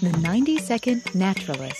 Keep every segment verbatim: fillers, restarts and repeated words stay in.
The ninety second Naturalist.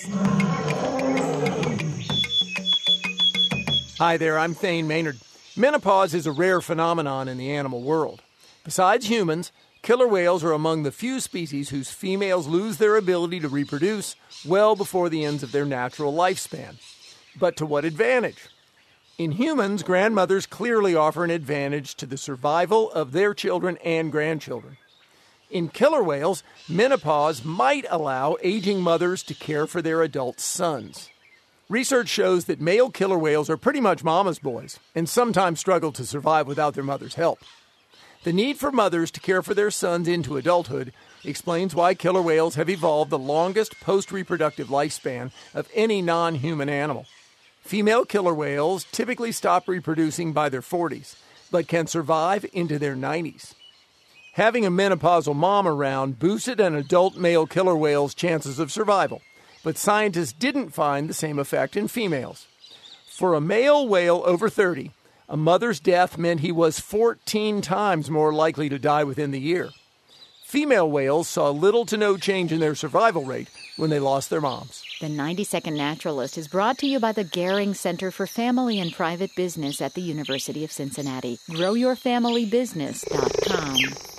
Hi there, I'm Thane Maynard. Menopause is a rare phenomenon in the animal world. Besides humans, killer whales are among the few species whose females lose their ability to reproduce well before the ends of their natural lifespan. But to what advantage? In humans, grandmothers clearly offer an advantage to the survival of their children and grandchildren. In killer whales, menopause might allow aging mothers to care for their adult sons. Research shows that male killer whales are pretty much mama's boys and sometimes struggle to survive without their mother's help. The need for mothers to care for their sons into adulthood explains why killer whales have evolved the longest post-reproductive lifespan of any non-human animal. Female killer whales typically stop reproducing by their forties, but can survive into their nineties. Having a menopausal mom around boosted an adult male killer whale's chances of survival, but scientists didn't find the same effect in females. For a male whale over thirty, a mother's death meant he was fourteen times more likely to die within the year. Female whales saw little to no change in their survival rate when they lost their moms. The ninety second Naturalist is brought to you by the Gehring Center for Family and Private Business at the University of Cincinnati. grow your family business dot com.